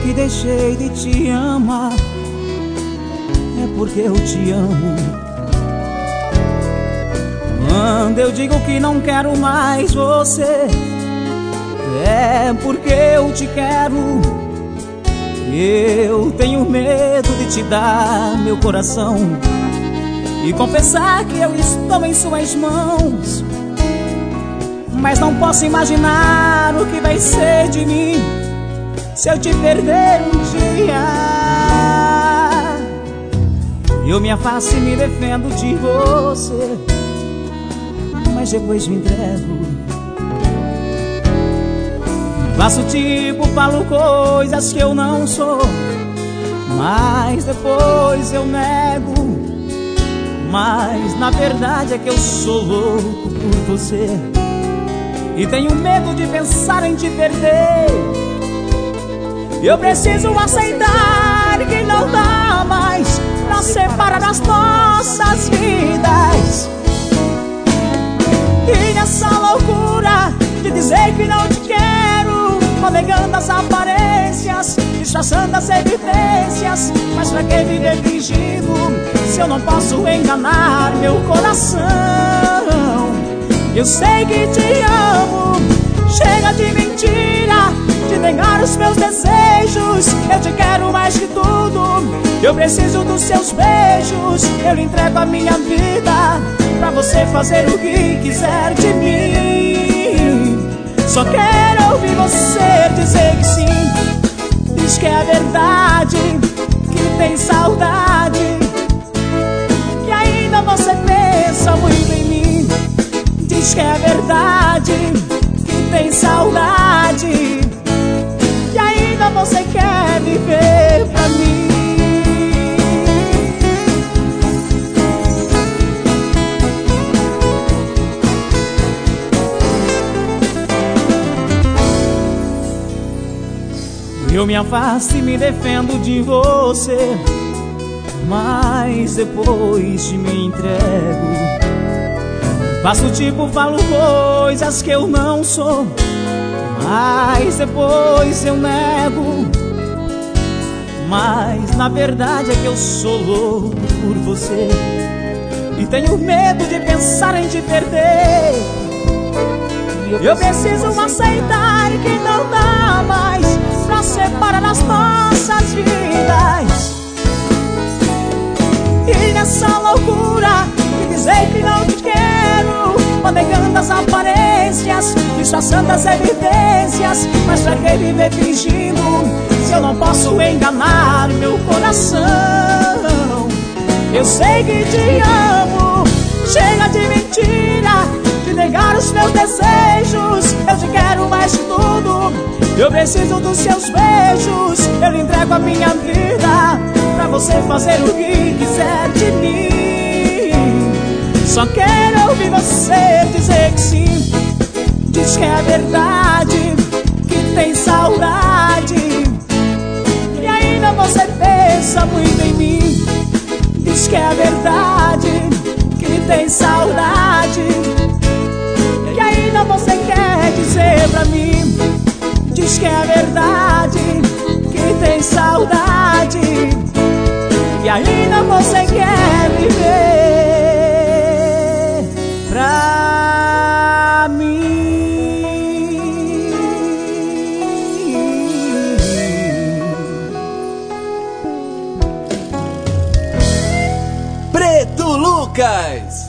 que deixei de te amar, é porque eu te amo. Quando eu digo que não quero mais você, é porque eu te quero. Eu tenho medo de te dar meu coração e confessar que eu estou em suas mãos. Mas não posso imaginar o que vai ser de mim se eu te perder um dia. Eu me afasto e me defendo de você, mas depois me entrego. Faço tipo, falo coisas que eu não sou, mas depois eu nego. Mas na verdade é que eu sou louco por você e tenho medo de pensar em te perder. Eu preciso aceitar que não dá mais pra separar as nossas vidas. E nessa loucura de dizer que não te quero, vou negando as aparências, disfarçando as evidências. Mas pra que viver fingindo se eu não posso enganar meu coração? Eu sei que te amo, chega de mentira, de negar os meus desejos. Eu te quero mais que tudo, eu preciso dos seus beijos. Eu lhe entrego a minha vida pra você fazer o que quiser de mim. Só quero ouvir você dizer que sim. Diz que é verdade, que tem saudade, que ainda você pensa muito em mim. Diz que é verdade, que tem saudade, que ainda você quer viver pra mim. Eu me afasto e me defendo de você, mas depois te me entrego. Faço tipo, falo coisas que eu não sou, mas depois eu nego. Mas na verdade é que eu sou louco por você e tenho medo de pensar em te perder. Eu preciso aceitar que não dá mais pra separar as nossas vidas. E nessa loucura de dizer que não te quero, vou negando as aparências, disfarçando as evidências. Mas pra que viver fingindo se eu não posso enganar meu coração? Eu sei que te amo, chega de mentira, de negar os meus desejos. Eu te quero mais que tudo, eu preciso dos seus beijos. Eu lhe entrego a minha vida pra você fazer o que quiser de mim. Só quero ouvir você dizer que sim. Diz que é verdade, que tem saudade, e ainda você pensa muito em mim. Diz que é verdade, que tem saudade, e ainda você quer dizer pra mim. Diz que é verdade, que tem saudade, e ainda você quer viver pra mim. Preto Lucas.